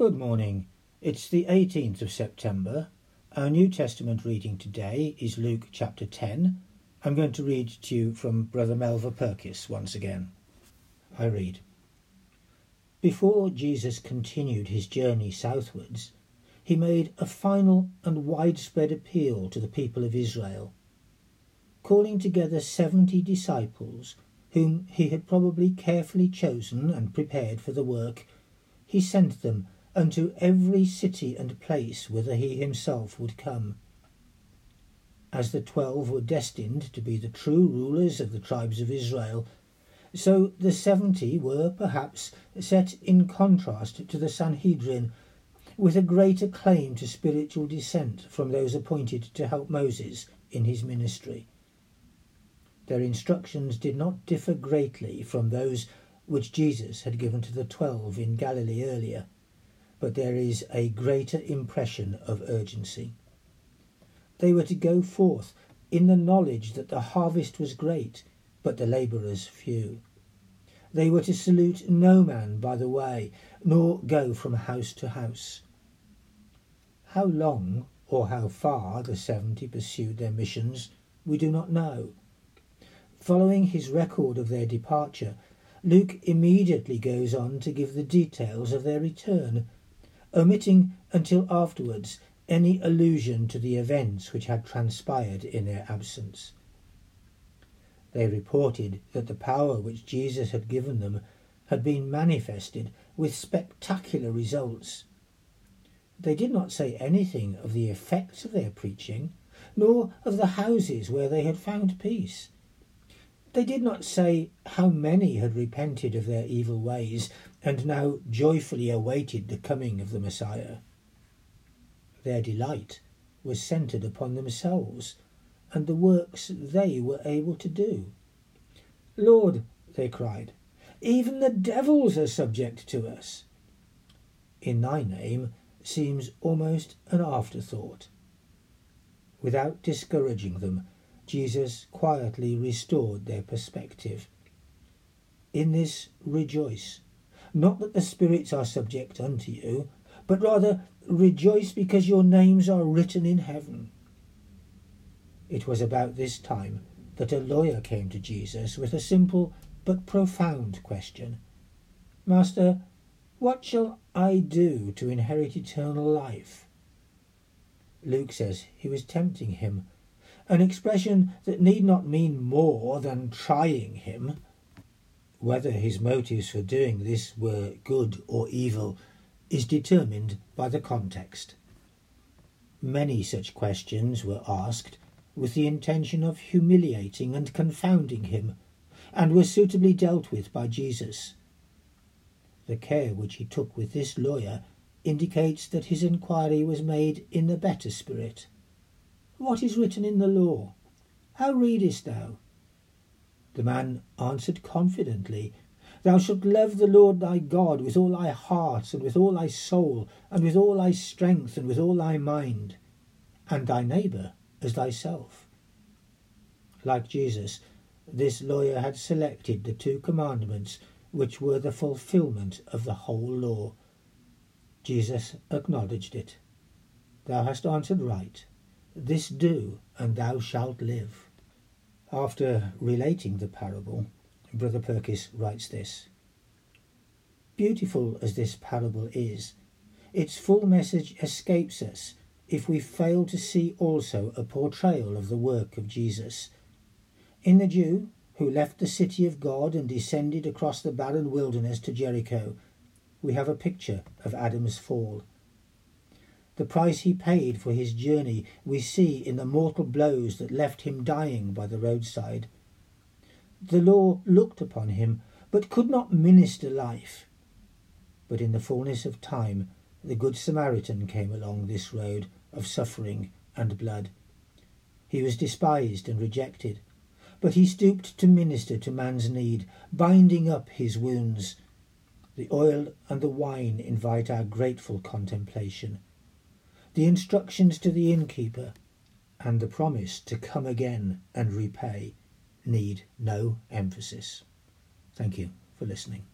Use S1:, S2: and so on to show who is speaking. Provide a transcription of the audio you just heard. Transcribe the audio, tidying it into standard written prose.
S1: Good morning. It's the 18th of September. Our New Testament reading today is Luke chapter 10. I'm going to read to you from Brother Melva Purkis once again. I read. Before Jesus continued his journey southwards, he made a final and widespread appeal to the people of Israel. Calling together 70 disciples, whom he had probably carefully chosen and prepared for the work, he sent them unto every city and place whither he himself would come. As the 12 were destined to be the true rulers of the tribes of Israel, so the 70 were perhaps set in contrast to the Sanhedrin, with a greater claim to spiritual descent from those appointed to help Moses in his ministry. Their instructions did not differ greatly from those which Jesus had given to the 12 in Galilee earlier, but there is a greater impression of urgency. They were to go forth in the knowledge that the harvest was great, but the labourers few. They were to salute no man by the way, nor go from house to house. How long or how far the 70 pursued their missions, we do not know. Following his record of their departure, Luke immediately goes on to give the details of their return, omitting until afterwards any allusion to the events which had transpired in their absence. They reported that the power which Jesus had given them had been manifested with spectacular results. They did not say anything of the effects of their preaching, nor of the houses where they had found peace. They did not say how many had repented of their evil ways and now joyfully awaited the coming of the Messiah. Their delight was centred upon themselves and the works they were able to do. "Lord," they cried, "even the devils are subject to us." "In thy name" seems almost an afterthought. Without discouraging them, Jesus quietly restored their perspective. "In this rejoice, not that the spirits are subject unto you, but rather rejoice because your names are written in heaven." It was about this time that a lawyer came to Jesus with a simple but profound question. "Master, what shall I do to inherit eternal life?" Luke says he was tempting him, an expression that need not mean more than trying him. Whether his motives for doing this were good or evil is determined by the context. Many such questions were asked with the intention of humiliating and confounding him, and were suitably dealt with by Jesus. The care which he took with this lawyer indicates that his inquiry was made in the better spirit. "What is written in the law? How readest thou?" The man answered confidently, "Thou shalt love the Lord thy God with all thy heart, and with all thy soul, and with all thy strength, and with all thy mind, and thy neighbour as thyself." Like Jesus, this lawyer had selected the 2 commandments which were the fulfilment of the whole law. Jesus acknowledged it. "Thou hast answered right. This do, and thou shalt live." After relating the parable, Brother Purkis writes this. Beautiful as this parable is, its full message escapes us if we fail to see also a portrayal of the work of Jesus. In the Jew who left the city of God and descended across the barren wilderness to Jericho, we have a picture of Adam's fall. The price he paid for his journey we see in the mortal blows that left him dying by the roadside. The law looked upon him, but could not minister life. But in the fullness of time, the Good Samaritan came along this road of suffering and blood. He was despised and rejected, but he stooped to minister to man's need, binding up his wounds. The oil and the wine invite our grateful contemplation. The instructions to the innkeeper and the promise to come again and repay need no emphasis. Thank you for listening.